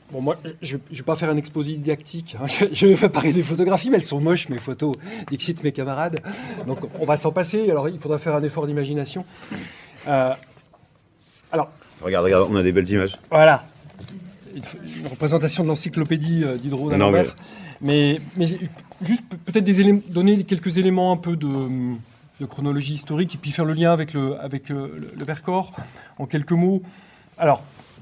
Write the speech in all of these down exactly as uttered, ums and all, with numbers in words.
Bon, moi, je ne vais pas faire un exposé didactique. Hein. Je, je vais pas parler des photographies, mais elles sont moches, mes photos. Dixit, mes camarades. Donc, on va s'en passer. Alors, il faudra faire un effort d'imagination. Euh, alors, regarde, regarde, on a des belles images. Voilà. Une, une représentation de l'encyclopédie euh, Diderot d'Alembert. Mais... mais, mais juste peut-être des éléments, donner quelques éléments un peu de, de chronologie historique et puis faire le lien avec le, avec le, le Vercors en quelques mots. Alors,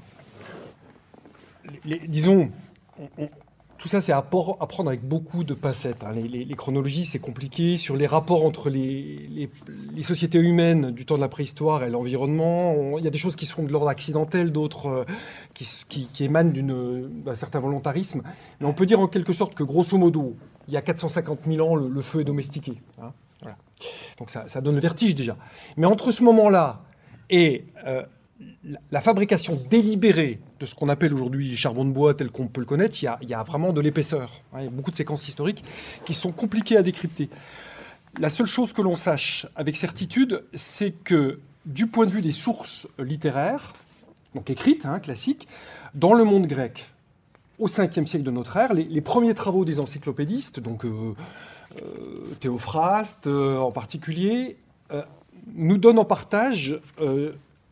les, disons, on, on, tout ça c'est à, por, à prendre avec beaucoup de pincettes. Hein. Les, les, les chronologies c'est compliqué. Sur les rapports entre les, les, les sociétés humaines du temps de la préhistoire et l'environnement, on, il y a des choses qui sont de l'ordre accidentel, d'autres euh, qui, qui, qui émanent d'une, d'un certain volontarisme. Mais on peut dire en quelque sorte que grosso modo, il y a quatre cent cinquante mille ans, le, le feu est domestiqué. Hein, voilà. Donc ça, ça donne le vertige déjà. Mais entre ce moment-là et euh, la, la fabrication délibérée de ce qu'on appelle aujourd'hui charbon de bois tel qu'on peut le connaître, il y a, il y a vraiment de l'épaisseur. Hein, il y a beaucoup de séquences historiques qui sont compliquées à décrypter. La seule chose que l'on sache avec certitude, c'est que du point de vue des sources littéraires, donc écrites, hein, classiques, dans le monde grec, au cinquième siècle de notre ère, les, les premiers travaux des encyclopédistes, donc euh, euh, Théophraste euh, en particulier, euh, nous donnent en partage euh,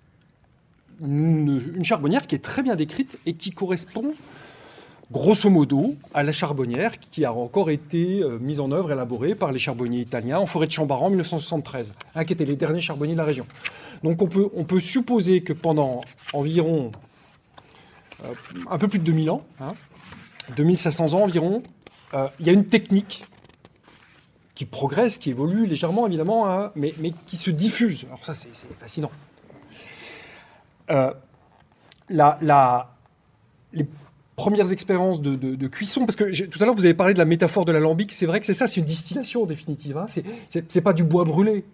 une, une charbonnière qui est très bien décrite et qui correspond, grosso modo, à la charbonnière qui a encore été euh, mise en œuvre, élaborée par les charbonniers italiens en forêt de Chambaran en mille neuf cent soixante-treize, hein, qui étaient les derniers charbonniers de la région. Donc on peut, on peut supposer que pendant environ Euh, un peu plus de deux mille ans, hein, deux mille cinq cents ans environ, euh, il y a une technique qui progresse, qui évolue légèrement évidemment, hein, mais, mais qui se diffuse. Alors ça, c'est, c'est fascinant. Euh, la, la, les premières expériences de, de, de cuisson, parce que tout à l'heure vous avez parlé de la métaphore de l'alambic, c'est vrai que c'est ça, c'est une distillation en définitive. Hein, c'est, c'est, c'est pas du bois brûlé.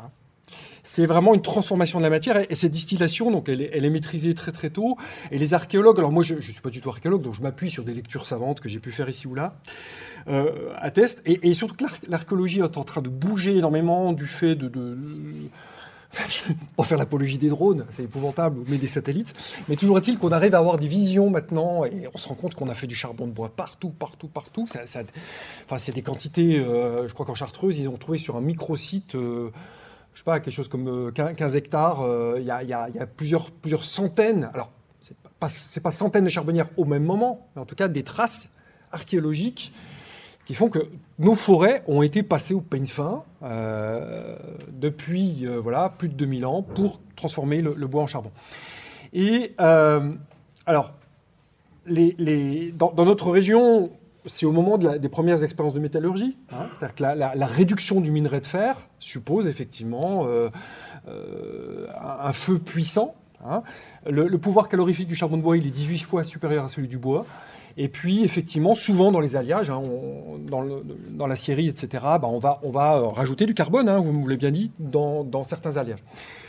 C'est vraiment une transformation de la matière. Et cette distillation, donc, elle est, elle est maîtrisée très très tôt. Et les archéologues, alors moi je ne suis pas du tout archéologue, donc je m'appuie sur des lectures savantes que j'ai pu faire ici ou là, euh, attestent. Et, et surtout que l'archéologie est en train de bouger énormément du fait de... de, de enfin, je ne vais pas faire l'apologie des drones, c'est épouvantable, mais des satellites. Mais toujours est-il qu'on arrive à avoir des visions maintenant, et on se rend compte qu'on a fait du charbon de bois partout, partout, partout. Ça, ça, enfin, c'est des quantités, euh, je crois qu'en Chartreuse, ils ont trouvé sur un micro-site... Euh, je sais pas, quelque chose comme quinze hectares, il y, y, y a plusieurs, plusieurs centaines, alors c'est pas, c'est pas centaines de charbonnières au même moment, mais en tout cas des traces archéologiques qui font que nos forêts ont été passées au peigne fin euh, depuis euh, voilà, plus de deux mille ans pour transformer le, le bois en charbon. Et euh, alors, les, les, dans, dans notre région, c'est au moment de la, des premières expériences de métallurgie. Hein, c'est-à-dire que la, la, la réduction du minerai de fer suppose effectivement euh, euh, un, un feu puissant. Hein. Le, le pouvoir calorifique du charbon de bois, il est dix-huit fois supérieur à celui du bois. Et puis, effectivement, souvent dans les alliages, hein, on, dans, le, dans l'acierie, et cetera, bah, on, va, on va rajouter du carbone, hein, vous me l'avez bien dit, dans, dans certains alliages.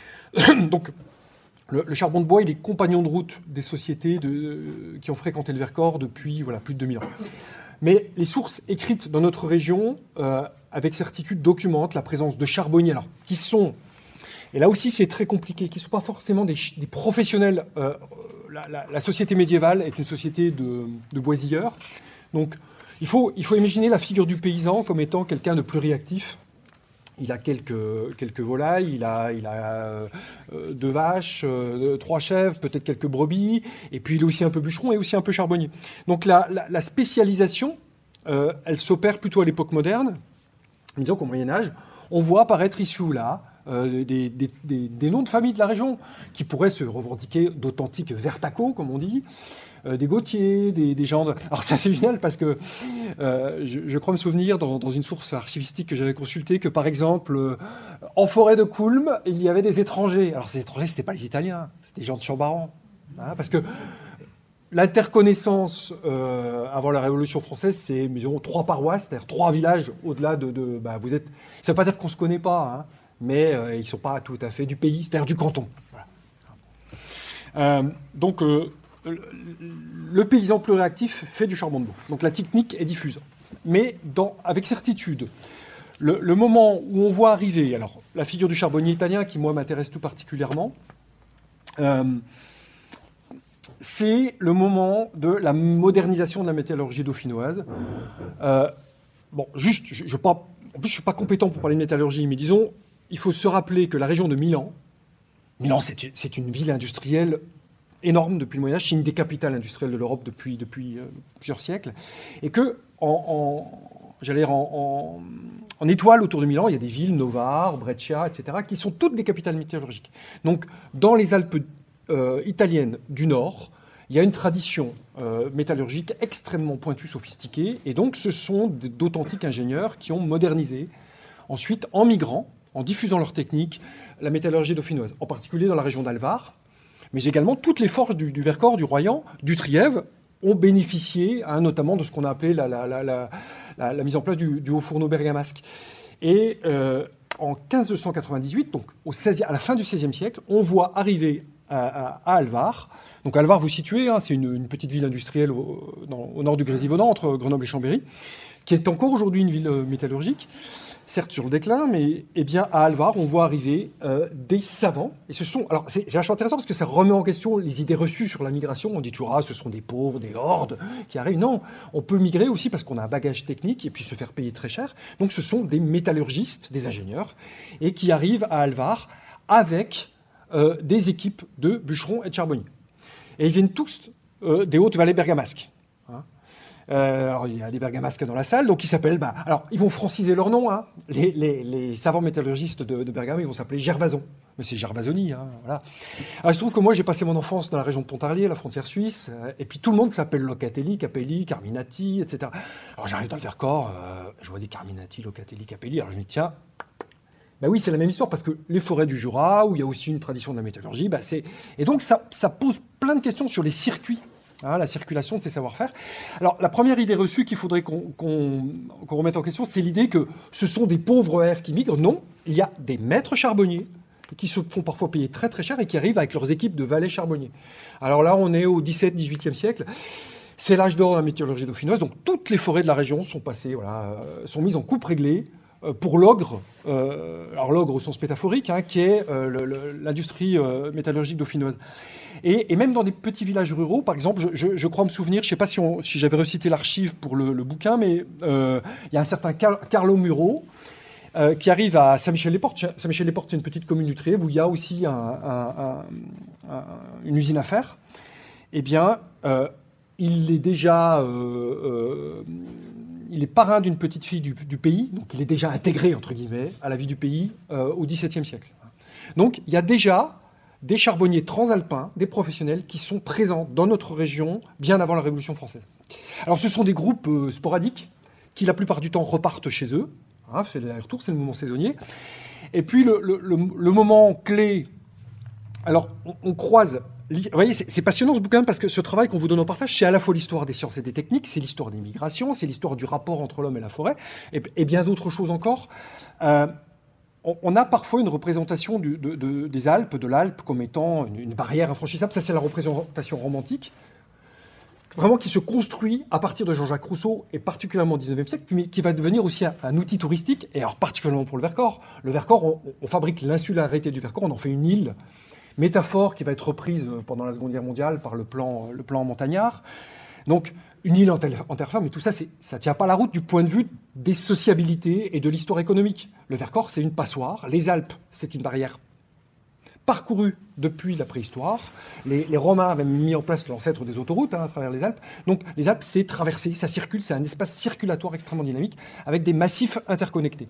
Donc, Le, le charbon de bois, il est compagnon de route des sociétés de, euh, qui ont fréquenté le Vercors depuis voilà, plus de deux mille ans. Mais les sources écrites dans notre région, euh, avec certitude, documentent la présence de charbonniers, alors, qui sont, et là aussi c'est très compliqué, qui ne sont pas forcément des, des professionnels. Euh, la, la, la société médiévale est une société de, de boisilleurs. Donc il faut, il faut imaginer la figure du paysan comme étant quelqu'un de pluriactif. Il a quelques, quelques volailles, il a, il a euh, deux vaches, euh, trois chèvres, peut-être quelques brebis, et puis il est aussi un peu bûcheron et aussi un peu charbonnier. Donc la, la, la spécialisation, euh, elle s'opère plutôt à l'époque moderne. Disons qu'au Moyen-Âge, on voit apparaître ici ou là euh, des, des, des, des noms de famille de la région qui pourraient se revendiquer d'authentiques vertacaux, comme on dit. Euh, des Gautier, des, des gens... De... Alors c'est assez génial parce que euh, je, je crois me souvenir dans, dans une source archivistique que j'avais consultée que par exemple, euh, en forêt de Coulmes, il y avait des étrangers. Alors ces étrangers, ce n'étaient pas les Italiens, c'était des gens de Chambaran. Hein, parce que l'interconnaissance euh, avant la Révolution française, c'est disons, trois paroisses, c'est-à-dire trois villages au-delà de... de bah, vous êtes... Ça ne veut pas dire qu'on ne se connaît pas, hein, mais euh, ils ne sont pas tout à fait du pays, c'est-à-dire du canton. Voilà. Euh, donc... Euh, le paysan pluriactif fait du charbon de bois. Donc la technique est diffuse. Mais dans, avec certitude, le, le moment où on voit arriver, alors la figure du charbonnier italien qui moi m'intéresse tout particulièrement, euh, c'est le moment de la modernisation de la métallurgie dauphinoise. Euh, bon, juste, je, je pas, en plus, je ne suis pas compétent pour parler de métallurgie, mais disons, il faut se rappeler que la région de Milan, Milan, c'est une, c'est une ville industrielle énorme depuis le Moyen-Âge, c'est une des capitales industrielles de l'Europe depuis, depuis euh, plusieurs siècles, et que, en, en, j'allais dire, en, en, en étoile autour de Milan, il y a des villes, Novare, Brescia, et cetera, qui sont toutes des capitales métallurgiques. Donc, dans les Alpes euh, italiennes du Nord, il y a une tradition euh, métallurgique extrêmement pointue, sophistiquée, et donc ce sont d'authentiques ingénieurs qui ont modernisé, ensuite, en migrant, en diffusant leurs techniques, la métallurgie dauphinoise, en particulier dans la région d'Alvar, mais également toutes les forges du, du Vercors, du Royan, du Trièves ont bénéficié, hein, notamment de ce qu'on a appelé la, la, la, la, la, la mise en place du, du haut fourneau bergamasque. Et euh, en quinze cent quatre-vingt-dix-huit, donc au seizième, à la fin du seizième siècle, on voit arriver à, à, à Alvar. Donc Alvar, vous situez, hein, c'est une, une petite ville industrielle au, dans, au nord du Grésivaudan, entre Grenoble et Chambéry, qui est encore aujourd'hui une ville euh, métallurgique, certes sur le déclin, mais eh bien, à Alvar, on voit arriver euh, des savants. Et ce sont, alors c'est, c'est vachement intéressant parce que ça remet en question les idées reçues sur la migration. On dit toujours, ah, ce sont des pauvres, des hordes qui arrivent. Non, on peut migrer aussi parce qu'on a un bagage technique et puis se faire payer très cher. Donc ce sont des métallurgistes, des ingénieurs, et qui arrivent à Alvar avec euh, des équipes de bûcherons et de charbonniers. Et ils viennent tous euh, des hautes vallées bergamasques. Hein. Euh, alors, il y a des bergamasques dans la salle, donc ils s'appellent... Bah, alors, ils vont franciser leur nom. Hein. Les, les, les savants métallurgistes de, de Bergame, ils vont s'appeler Gervason. Mais c'est Gervasoni, hein, voilà. Alors, il se trouve que moi, j'ai passé mon enfance dans la région de Pontarlier, la frontière suisse, euh, et puis tout le monde s'appelle Locatelli, Capelli, Carminati, et cetera. Alors, j'arrive dans le Vercors, euh, je vois des Carminati, Locatelli, Capelli, alors je me dis, tiens... Ben oui, c'est la même histoire, parce que les forêts du Jura, où il y a aussi une tradition de la métallurgie, ben c'est... et donc ça, ça pose plein de questions sur les circuits, hein, la circulation de ces savoir-faire. Alors, la première idée reçue qu'il faudrait qu'on, qu'on, qu'on remette en question, c'est l'idée que ce sont des pauvres airs qui migrent. Non, il y a des maîtres charbonniers qui se font parfois payer très très cher et qui arrivent avec leurs équipes de valets charbonniers. Alors là, on est au dix-septième, dix-huitième siècle. C'est l'âge d'or de la métallurgie dauphinoise, donc toutes les forêts de la région sont passées, voilà, sont mises en coupe réglée, pour l'ogre, euh, alors l'ogre au sens métaphorique, hein, qui est euh, le, le, l'industrie euh, métallurgique dauphinoise. Et, et même dans des petits villages ruraux, par exemple, je, je, je crois me souvenir, je ne sais pas si, on, si j'avais recité l'archive pour le, le bouquin, mais euh, il y a un certain Car- Carlo Muro euh, qui arrive à Saint-Michel-les-Portes. Saint-Michel-les-Portes, c'est une petite commune du Trièves où il y a aussi un, un, un, un, une usine à fer. Eh bien, euh, il est déjà... Euh, euh, Il est parrain d'une petite fille du, du pays, donc il est déjà intégré, entre guillemets, à la vie du pays euh, au dix-septième siècle. Donc il y a déjà des charbonniers transalpins, des professionnels qui sont présents dans notre région bien avant la Révolution française. Alors ce sont des groupes euh, sporadiques qui la plupart du temps repartent chez eux. Hein, c'est l'aller-retour, c'est le moment saisonnier. Et puis le, le, le, le moment clé, alors on, on croise... Vous voyez, c'est, c'est passionnant ce bouquin parce que ce travail qu'on vous donne en partage, c'est à la fois l'histoire des sciences et des techniques, c'est l'histoire des migrations, c'est l'histoire du rapport entre l'homme et la forêt, et, et bien d'autres choses encore. Euh, on, on a parfois une représentation du, de, de, des Alpes, de l'Alpe, comme étant une, une barrière infranchissable. Ça, c'est la représentation romantique, vraiment qui se construit à partir de Jean-Jacques Rousseau, et particulièrement au dix-neuvième siècle, mais qui va devenir aussi un, un outil touristique, et alors particulièrement pour le Vercors. Le Vercors, on, on fabrique l'insularité du Vercors, on en fait une île, métaphore qui va être reprise pendant la Seconde Guerre mondiale par le plan, le plan Montagnard. Donc, une île en terre, en terre ferme, mais tout ça, c'est, ça ne tient pas la route du point de vue des sociabilités et de l'histoire économique. Le Vercors, c'est une passoire. Les Alpes, c'est une barrière parcourue depuis la préhistoire. Les, les Romains avaient mis en place l'ancêtre des autoroutes hein, à travers les Alpes. Donc, les Alpes, c'est traversé, ça circule, c'est un espace circulatoire extrêmement dynamique avec des massifs interconnectés.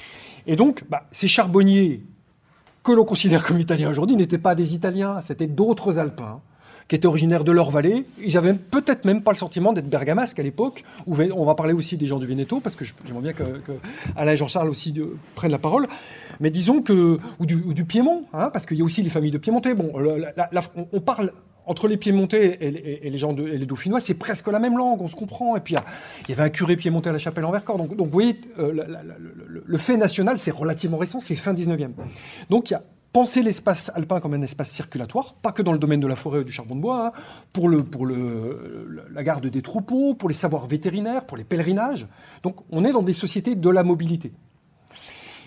Et donc, bah, ces charbonniers que l'on considère comme italiens aujourd'hui n'étaient pas des Italiens, c'était d'autres Alpins qui étaient originaires de leur vallée. Ils n'avaient peut-être même pas le sentiment d'être bergamasques à l'époque. On va parler aussi des gens du Veneto, parce que j'aimerais bien que, que Alain et Jean-Charles aussi de, prennent la parole. Mais disons que... Ou du, ou du Piémont, hein, parce qu'il y a aussi les familles de Piémontais. Bon, la, la, la, on, on parle... Entre les Piémontais et les, et les gens de, et les Dauphinois, c'est presque la même langue, on se comprend. Et puis, il y avait un curé piémontais à la Chapelle en Vercors. Donc, donc vous voyez, euh, la, la, le, le fait national, c'est relativement récent, c'est fin dix-neuvième. Donc, il y a penser l'espace alpin comme un espace circulatoire, pas que dans le domaine de la forêt ou du charbon de bois, hein, pour, le, pour le, la garde des troupeaux, pour les savoirs vétérinaires, pour les pèlerinages. Donc, on est dans des sociétés de la mobilité.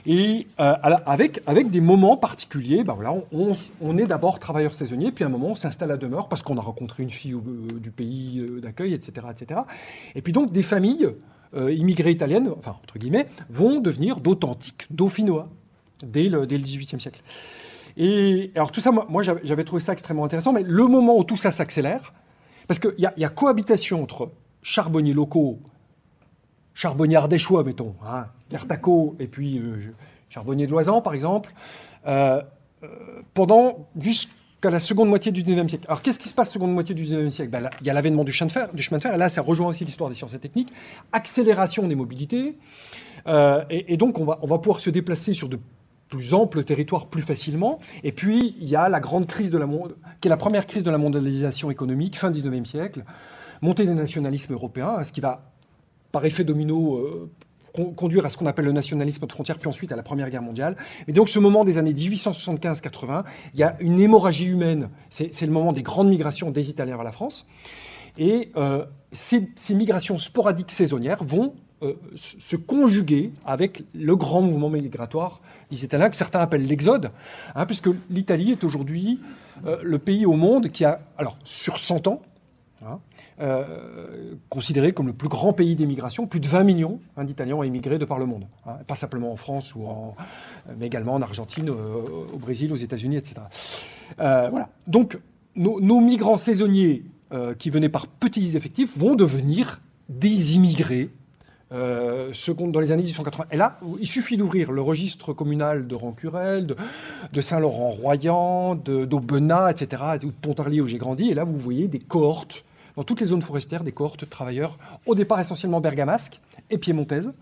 Et euh, avec, avec des moments particuliers, ben voilà, on, on, on est d'abord travailleur saisonnier, puis à un moment on s'installe à demeure parce qu'on a rencontré une fille euh, du pays euh, d'accueil, et cetera, et cetera. Et puis donc des familles euh, immigrées italiennes, enfin entre guillemets, vont devenir d'authentiques dauphinois dès le, dès le dix-huitième siècle. Et alors tout ça, moi, moi j'avais, j'avais trouvé ça extrêmement intéressant, mais le moment où tout ça s'accélère, parce qu'il y, y a cohabitation entre charbonniers locaux, charbonniers ardéchois, mettons, hein, Vertaco, et puis euh, charbonniers de Loisan, par exemple, euh, euh, pendant jusqu'à la seconde moitié du dix-neuvième siècle. Alors, qu'est-ce qui se passe seconde moitié du dix-neuvième siècle? Ben, là, il y a l'avènement du chemin de fer, du chemin de fer, et là, ça rejoint aussi l'histoire des sciences et techniques, accélération des mobilités, euh, et, et donc on va, on va pouvoir se déplacer sur de plus amples territoires plus facilement. Et puis, il y a la grande crise de la monde, qui est la première crise de la mondialisation économique, fin dix-neuvième siècle, montée des nationalismes européens, ce qui va, par effet domino, euh, conduire à ce qu'on appelle le nationalisme de frontière, puis ensuite à la Première Guerre mondiale. Et donc ce moment des années dix-huit cent soixante-quinze quatre-vingts, il y a une hémorragie humaine. C'est, c'est le moment des grandes migrations des Italiens vers la France. Et euh, ces, ces migrations sporadiques saisonnières vont euh, se conjuguer avec le grand mouvement migratoire des Italiens, que certains appellent l'exode, hein, puisque l'Italie est aujourd'hui euh, le pays au monde qui a, alors sur cent ans, hein, Euh, considéré comme le plus grand pays d'émigration. Plus de vingt millions hein, d'Italiens ont émigré de par le monde. Hein, pas simplement en France, ou en, mais également en Argentine, euh, au Brésil, aux États-Unis, et cetera. Euh, voilà. Donc, nos, nos migrants saisonniers euh, qui venaient par petits effectifs vont devenir des immigrés euh, seconde, dans les années dix-huit cent quatre-vingts. Et là, il suffit d'ouvrir le registre communal de Rancurel, de, de Saint-Laurent-Royan, de, d'Aubenas, et cetera, ou de Pontarlier où j'ai grandi. Et là, vous voyez des cohortes dans toutes les zones forestières, des cohortes de travailleurs, au départ essentiellement bergamasques et piémontaises.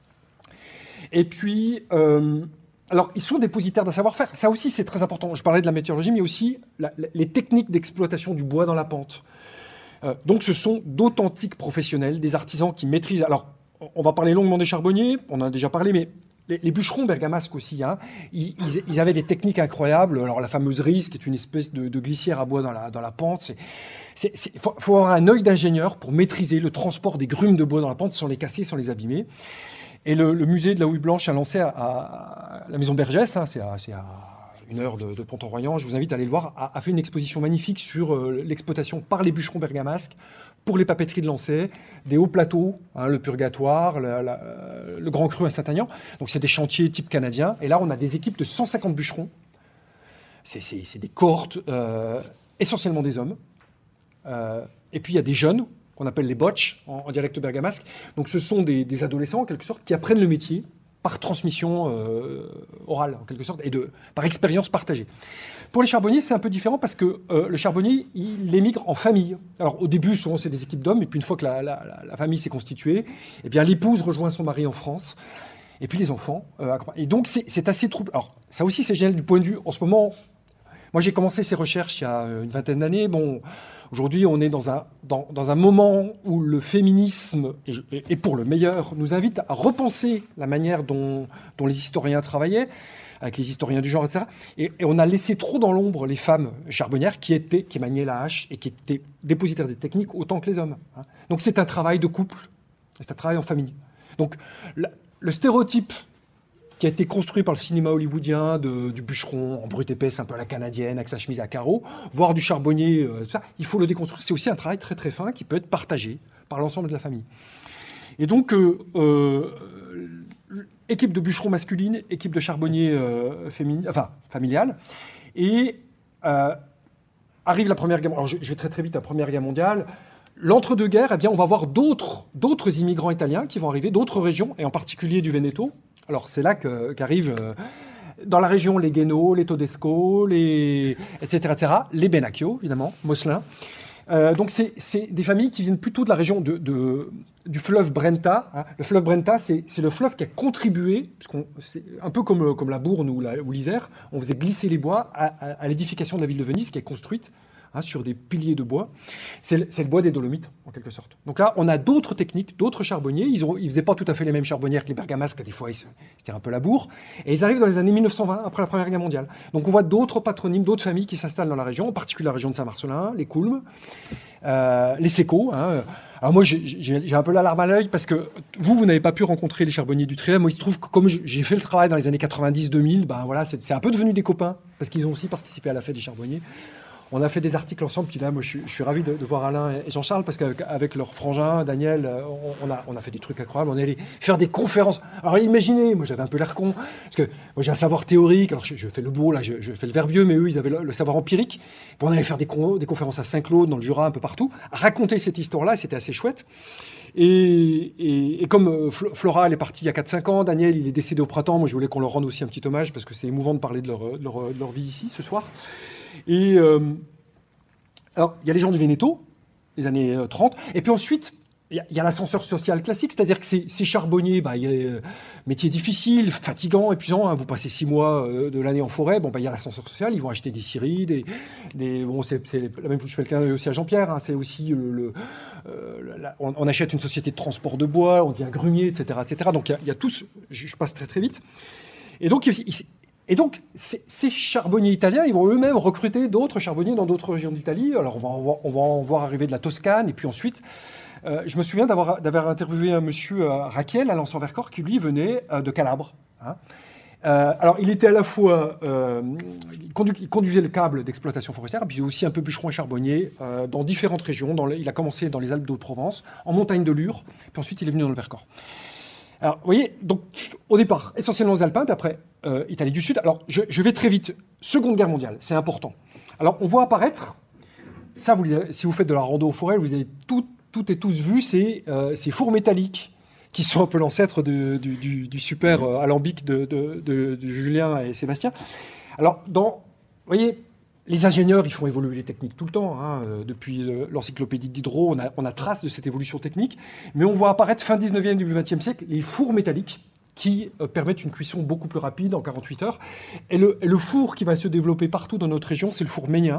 Et puis, euh, alors, ils sont dépositaires d'un savoir-faire. Ça aussi, c'est très important. Je parlais de la météorologie, mais aussi la, les techniques d'exploitation du bois dans la pente. Euh, donc, ce sont d'authentiques professionnels, des artisans qui maîtrisent... Alors, on va parler longuement des charbonniers, on en a déjà parlé, mais les, les bûcherons bergamasques aussi, hein, ils, ils, ils avaient des techniques incroyables. Alors, la fameuse rise, qui est une espèce de, de glissière à bois dans la, dans la pente, c'est... Il faut, faut avoir un œil d'ingénieur pour maîtriser le transport des grumes de bois dans la pente sans les casser, sans les abîmer. Et le, le musée de la houille blanche a lancé à, à, à la maison Bergès, hein, c'est, à, c'est à une heure de, de Pont-en-Royan, je vous invite à aller le voir, a, a fait une exposition magnifique sur euh, l'exploitation par les bûcherons bergamasques pour les papeteries de Lancey, des hauts plateaux, hein, le Purgatoire, le, la, le Grand Cru à Saint-Aignan. Donc c'est des chantiers type canadien. Et là, on a des équipes de cent cinquante bûcherons. C'est, c'est, c'est des cohortes, euh, essentiellement des hommes. Euh, et puis il y a des jeunes, qu'on appelle les botches, en, en dialecte bergamasque. Donc ce sont des, des adolescents, en quelque sorte, qui apprennent le métier par transmission euh, orale, en quelque sorte, et de, par expérience partagée. Pour les charbonniers, c'est un peu différent parce que euh, le charbonnier, il émigre en famille. Alors au début, souvent, c'est des équipes d'hommes, et puis une fois que la, la, la, la famille s'est constituée, eh bien, l'épouse rejoint son mari en France, et puis les enfants. Euh, et donc c'est, c'est assez trouble. Alors ça aussi, c'est génial du point de vue, en ce moment... Moi, j'ai commencé ces recherches il y a une vingtaine d'années. Bon, aujourd'hui, on est dans un, dans, dans un moment où le féminisme, et, et pour le meilleur, nous invite à repenser la manière dont, dont les historiens travaillaient, avec les historiens du genre, et cetera. Et, et on a laissé trop dans l'ombre les femmes charbonnières qui, étaient, qui maniaient la hache et qui étaient dépositaires des techniques autant que les hommes. Hein. Donc c'est un travail de couple, c'est un travail en famille. Donc la, le stéréotype qui a été construit par le cinéma hollywoodien de, du bûcheron en brute épaisse, un peu à la canadienne, avec sa chemise à carreaux, voire du charbonnier, euh, tout ça, il faut le déconstruire. C'est aussi un travail très très fin qui peut être partagé par l'ensemble de la famille. Et donc, euh, euh, équipe de bûcherons masculine, équipe de charbonniers euh, féminine, enfin familiale, et euh, arrive la Première Guerre mondiale. Alors, je, je vais très très vite à la Première Guerre mondiale. L'entre-deux-guerres, eh bien, on va voir d'autres, d'autres immigrants italiens qui vont arriver, d'autres régions, et en particulier du Veneto. Alors, c'est là que, qu'arrivent, euh, dans la région, les Guéno, les Todesco, les, et cetera, et cetera, les Benacchio, évidemment, Mosselin. Euh, donc, c'est, c'est des familles qui viennent plutôt de la région de, de, du fleuve Brenta. Hein. Le fleuve Brenta, c'est, c'est le fleuve qui a contribué, puisqu'on, c'est un peu comme, comme la Bourne ou, la, ou l'Isère, on faisait glisser les bois à, à, à l'édification de la ville de Venise, qui est construite hein, sur des piliers de bois. C'est le, c'est le bois des Dolomites, en quelque sorte. Donc là, on a d'autres techniques, d'autres charbonniers. Ils ne faisaient pas tout à fait les mêmes charbonnières que les bergamasques, des fois, c'était un peu la bourre. Et ils arrivent dans les années mille neuf cent vingt, après la Première Guerre mondiale. Donc on voit d'autres patronymes, d'autres familles qui s'installent dans la région, en particulier la région de Saint-Marcelin, les Coulmes, euh, les Sécaux. Hein. Alors moi, j'ai, j'ai, j'ai un peu la larme à l'œil parce que vous, vous n'avez pas pu rencontrer les charbonniers du Tréais. Moi, il se trouve que comme j'ai fait le travail dans les années quatre-vingt-dix deux mille, ben voilà, c'est, c'est un peu devenu des copains parce qu'ils ont aussi participé à la fête des charbonniers. On a fait des articles ensemble, puis là, moi, je suis, je suis ravi de, de voir Alain et Jean-Charles, parce qu'avec leur frangin, Daniel, on, on, a, on a fait des trucs incroyables. On est allé faire des conférences. Alors imaginez, moi j'avais un peu l'air con, parce que moi j'ai un savoir théorique, alors je, je fais le beau, là, je, je fais le verbieux, mais eux, ils avaient le, le savoir empirique. Bon, on allait faire des, con, des conférences à Saint-Claude, dans le Jura, un peu partout, raconter cette histoire-là, c'était assez chouette. Et, et, et comme Flora, elle est partie il y a quatre cinq ans, Daniel, il est décédé au printemps, moi je voulais qu'on leur rende aussi un petit hommage, parce que c'est émouvant de parler de leur, de leur, de leur vie ici, ce soir. Et... Euh, Alors, il y a les gens du Vénéto, les années trente, et puis ensuite, il y, y a l'ascenseur social classique, c'est-à-dire que ces, ces charbonniers, bah, il y a euh, métier difficile, fatigant, épuisant, hein, vous passez six mois euh, de l'année en forêt, bon, bah, il y a l'ascenseur social, ils vont acheter des scieries, des, des, bon, c'est, c'est la même chose, je fais le clin d'œil aussi à Jean-Pierre, hein, c'est aussi, le, le, euh, la, on, on achète une société de transport de bois, on devient grumier, et cetera, et cetera. Donc, il y, y a tous, je, je passe très très vite, et donc, il, il, Et donc, ces, ces charbonniers italiens, ils vont eux-mêmes recruter d'autres charbonniers dans d'autres régions d'Italie. Alors, on va, en voir, on va en voir arriver de la Toscane. Et puis ensuite, euh, je me souviens d'avoir, d'avoir interviewé un monsieur, euh, Raquel, à Lens-en-Vercors, qui lui venait euh, de Calabre. Hein. Euh, alors, il était à la fois... Euh, il, conduis, il conduisait le câble d'exploitation forestière, puis aussi un peu bûcheron et charbonnier euh, dans différentes régions. Dans les, il a commencé dans les Alpes d'Haute-Provence, en montagne de Lure, puis ensuite il est venu dans le Vercors. Alors, vous voyez, donc, au départ, essentiellement aux Alpins, puis après, euh, Italie du Sud. Alors, je, je vais très vite. Seconde Guerre mondiale, c'est important. Alors, on voit apparaître, ça, vous, si vous faites de la rando aux forêts, vous avez tout, toutes et tous vu ces, euh, ces fours métalliques qui sont un peu l'ancêtre de, du, du, du super euh, alambic de, de, de, de Julien et Sébastien. Alors, dans, vous voyez, les ingénieurs, ils font évoluer les techniques tout le temps. Hein. Depuis l'encyclopédie de Diderot, on a, on a trace de cette évolution technique. Mais on voit apparaître fin dix-neuvième, début vingtième siècle, les fours métalliques qui euh, permettent une cuisson beaucoup plus rapide, en quarante-huit heures. Et le, et le four qui va se développer partout dans notre région, c'est le four ménien.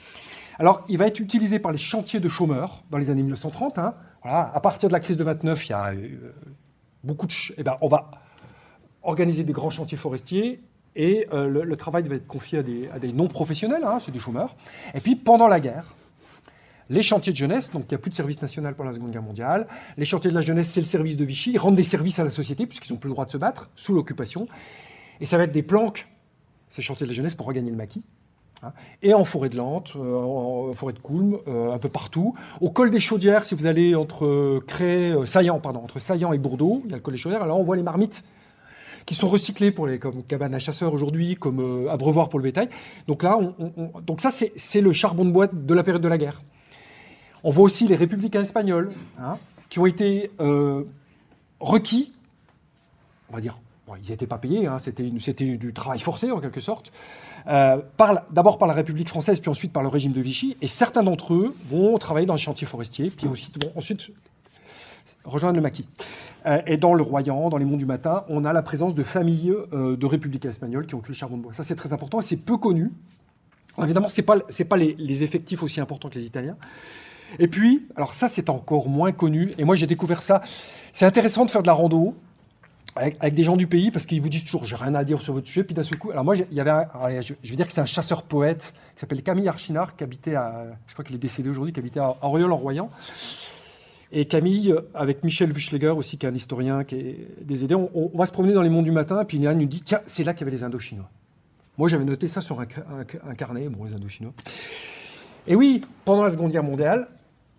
Alors, il va être utilisé par les chantiers de chômeurs dans les années mille neuf cent trente. Hein. Voilà. À partir de la crise de vingt-neuf, il y a euh, beaucoup de... Ch- eh ben, on va organiser des grands chantiers forestiers. Et euh, le, le travail va être confié à des, à des non-professionnels, hein, c'est des chômeurs. Et puis, pendant la guerre, les chantiers de jeunesse, donc il n'y a plus de service national pendant la Seconde Guerre mondiale, les chantiers de la jeunesse, c'est le service de Vichy, ils rendent des services à la société, puisqu'ils n'ont plus le droit de se battre, sous l'occupation. Et ça va être des planques, ces chantiers de la jeunesse, pour regagner le maquis. Hein. Et en forêt de Lente, euh, en forêt de Coulmes, euh, un peu partout. Au col des Chaudières, si vous allez entre Cré, euh, Saillant, pardon, entre Saillant et Bourdeaux, il y a le col des Chaudières, là on voit les marmites qui sont recyclés pour les comme cabanes à chasseurs aujourd'hui, comme euh, abreuvoirs pour le bétail. Donc là, on, on, donc ça, c'est, c'est le charbon de bois de la période de la guerre. On voit aussi les républicains espagnols, hein, qui ont été euh, requis, on va dire, bon, ils n'étaient pas payés, hein, c'était, une, c'était du travail forcé en quelque sorte, euh, par la, d'abord par la République française, puis ensuite par le régime de Vichy, et certains d'entre eux vont travailler dans les chantiers forestiers, puis aussi, vont ensuite rejoindre le maquis. Euh, et dans le Royan, dans les Monts du Matin, on a la présence de familles euh, de républicains espagnols qui ont tué le charbon de bois. Ça, c'est très important et c'est peu connu. Alors, évidemment, ce n'est pas, c'est pas les, les effectifs aussi importants que les Italiens. Et puis, alors ça, c'est encore moins connu. Et moi, j'ai découvert ça. C'est intéressant de faire de la rando avec, avec des gens du pays parce qu'ils vous disent toujours « j'ai rien à dire sur votre sujet ». Puis d'un seul coup, alors moi, il y avait un, alors, je, je vais dire que c'est un chasseur-poète qui s'appelle Camille Archinard, qui habitait à, je crois qu'il est décédé aujourd'hui, qui habitait à Auriol-en-Royan. Et Camille, avec Michel Wuchleger aussi, qui est un historien qui est décédé, on, on va se promener dans les Monts du Matin, et puis Yann nous dit « Tiens, c'est là qu'il y avait les Indochinois ». Moi, j'avais noté ça sur un, un, un carnet, bon, les Indochinois. Et oui, pendant la Seconde Guerre mondiale,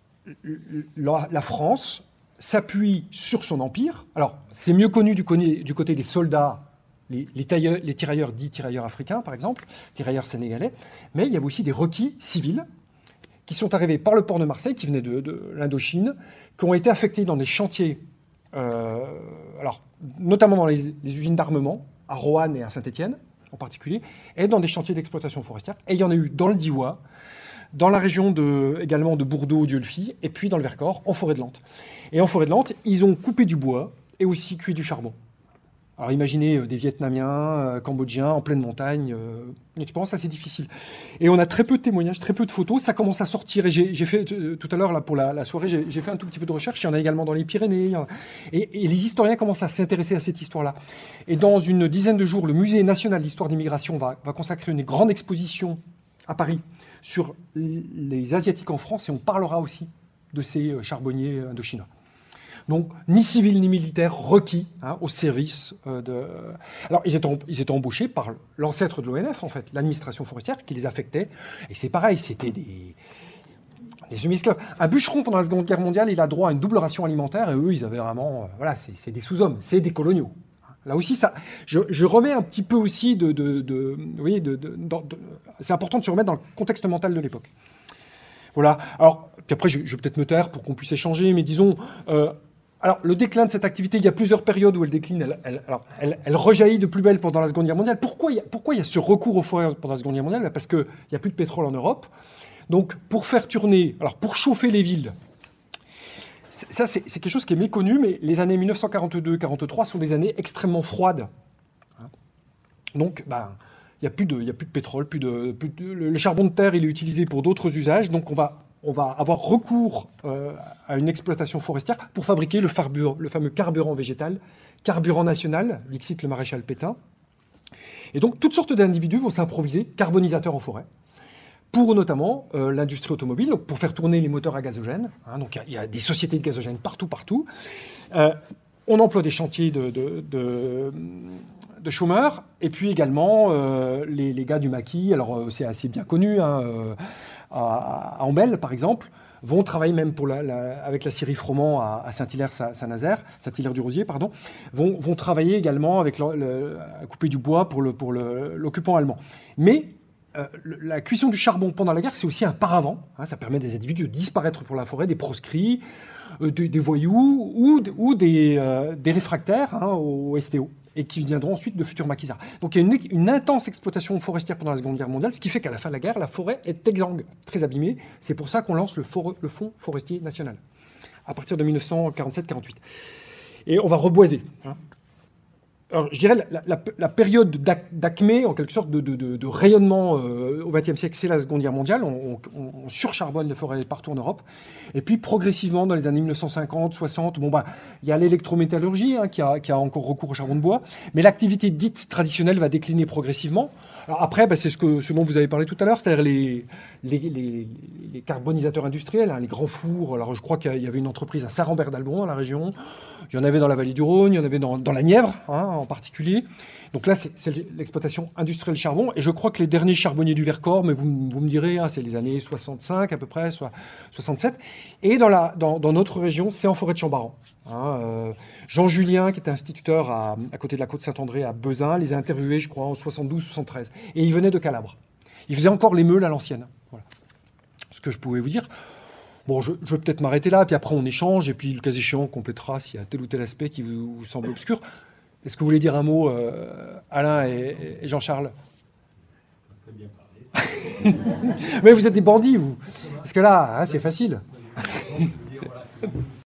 la, la France s'appuie sur son empire. Alors, c'est mieux connu du, du côté des soldats, les, les, tailleurs, les tirailleurs dits tirailleurs africains, par exemple, tirailleurs sénégalais, mais il y avait aussi des requis civils qui sont arrivés par le port de Marseille, qui venaient de, de l'Indochine, qui ont été affectés dans des chantiers, euh, alors, notamment dans les, les usines d'armement, à Roanne et à Saint-Étienne en particulier, et dans des chantiers d'exploitation forestière. Et il y en a eu dans le Diois, dans la région de, également de Bourdeaux-Dieulefit, et puis dans le Vercors, en forêt de Lente. Et en forêt de Lente, ils ont coupé du bois et aussi cuit du charbon. Alors imaginez euh, des Vietnamiens, euh, Cambodgiens, en pleine montagne, euh, une expérience assez difficile. Et on a très peu de témoignages, très peu de photos, ça commence à sortir. Et j'ai, j'ai fait, euh, tout à l'heure, là, pour la, la soirée, j'ai, j'ai fait un tout petit peu de recherche, il y en a également dans les Pyrénées. A, et, et les historiens commencent à s'intéresser à cette histoire-là. Et dans une dizaine de jours, le Musée national d'histoire d'immigration va, va consacrer une grande exposition à Paris sur les Asiatiques en France, et on parlera aussi de ces charbonniers indochinois. Donc, ni civil ni militaire requis hein, au service euh, de... Alors, ils étaient, ils étaient embauchés par l'ancêtre de l'O N F, en fait, l'administration forestière, qui les affectait. Et c'est pareil, c'était des... des semi-esclaves. Un bûcheron, pendant la Seconde Guerre mondiale, il a droit à une double ration alimentaire, et eux, ils avaient vraiment... Euh, voilà, c'est, c'est des sous-hommes, c'est des coloniaux. Là aussi, ça, je, je remets un petit peu aussi de... de, de vous voyez, de, de, de, de, c'est important de se remettre dans le contexte mental de l'époque. Voilà. Alors, puis après, je, je vais peut-être me taire pour qu'on puisse échanger, mais disons... Euh, Alors, le déclin de cette activité, il y a plusieurs périodes où elle décline. Elle, elle, alors, elle, elle rejaillit de plus belle pendant la Seconde Guerre mondiale. Pourquoi il y a, pourquoi il y a ce recours aux forêts pendant la Seconde Guerre mondiale? Parce qu'il n'y a plus de pétrole en Europe. Donc, pour faire tourner, alors pour chauffer les villes, ça, c'est, c'est quelque chose qui est méconnu, mais les années mille neuf cent quarante-deux quarante-trois sont des années extrêmement froides. Donc, ben, il n'y a plus de, il y a plus de pétrole, plus de, plus de, le charbon de terre, il est utilisé pour d'autres usages. Donc, on va... on va avoir recours euh, à une exploitation forestière pour fabriquer le, farbure, le fameux carburant végétal, carburant national, dixit le maréchal Pétain. Et donc, toutes sortes d'individus vont s'improviser carbonisateurs en forêt, pour notamment euh, l'industrie automobile, donc pour faire tourner les moteurs à gazogène. Hein, donc, il y, y a des sociétés de gazogène partout, partout. Euh, on emploie des chantiers de, de, de, de chômeurs, et puis également euh, les, les gars du maquis. Alors, euh, c'est assez bien connu, hein, euh, à Ambel, par exemple, vont travailler même pour la, la, avec la scierie Froment à, à Saint-Hilaire-Saint-Nazaire, Saint-Hilaire-du-Rosier, pardon, vont, vont travailler également avec le, le, à couper du bois pour, le, pour le, l'occupant allemand. Mais euh, le, la cuisson du charbon pendant la guerre, c'est aussi un paravent. Hein, ça permet des individus de disparaître pour la forêt, des proscrits, euh, des, des voyous ou, ou des, euh, des réfractaires hein, au S T O. Et qui viendront ensuite de futurs maquisards. Donc il y a une, une intense exploitation forestière pendant la Seconde Guerre mondiale, ce qui fait qu'à la fin de la guerre, la forêt est exsangue, très abîmée. C'est pour ça qu'on lance le, for, le Fonds forestier national, à partir de mille neuf cent quarante-sept quarante-huit. Et on va reboiser. Hein. Alors, je dirais la, la, la période d'acmé, en quelque sorte, de, de, de, de rayonnement euh, au vingtième siècle, c'est la Seconde Guerre mondiale. On, on, on surcharbonne les forêts partout en Europe. Et puis, progressivement, dans les années mille neuf cent cinquante, soixante, bon, bah, il y a l'électrométallurgie hein, qui, a, qui a encore recours au charbon de bois. Mais l'activité dite traditionnelle va décliner progressivement. Alors après, bah, c'est ce, que, ce dont vous avez parlé tout à l'heure, c'est-à-dire les, les, les, les carbonisateurs industriels, hein, les grands fours. Alors, je crois qu'il y avait une entreprise à Saint-Rambert-d'Albon, dans la région. Il y en avait dans la vallée du Rhône, il y en avait dans, dans la Nièvre, hein, en particulier. Donc là, c'est, c'est l'exploitation industrielle charbon. Et je crois que les derniers charbonniers du Vercors, mais vous, vous me direz, hein, c'est les années soixante-cinq à peu près, soit soixante-sept. Et dans, la, dans, dans notre région, c'est en forêt de Chambaran. Hein, euh, Jean Julien, qui était instituteur à, à côté de la côte Saint-André, à Bezin, les a interviewés, je crois, en soixante-douze soixante-treize. Et il venait de Calabre. Il faisait encore les meules à l'ancienne. Voilà. Ce que je pouvais vous dire. Bon, je, je vais peut-être m'arrêter là, puis après on échange, et puis le cas échéant, on complétera s'il y a tel ou tel aspect qui vous, vous semble obscur. Est-ce que vous voulez dire un mot, euh, Alain et, et Jean-Charles? Très bien parlé. Mais vous êtes des bandits, vous. Parce que là, hein, c'est facile.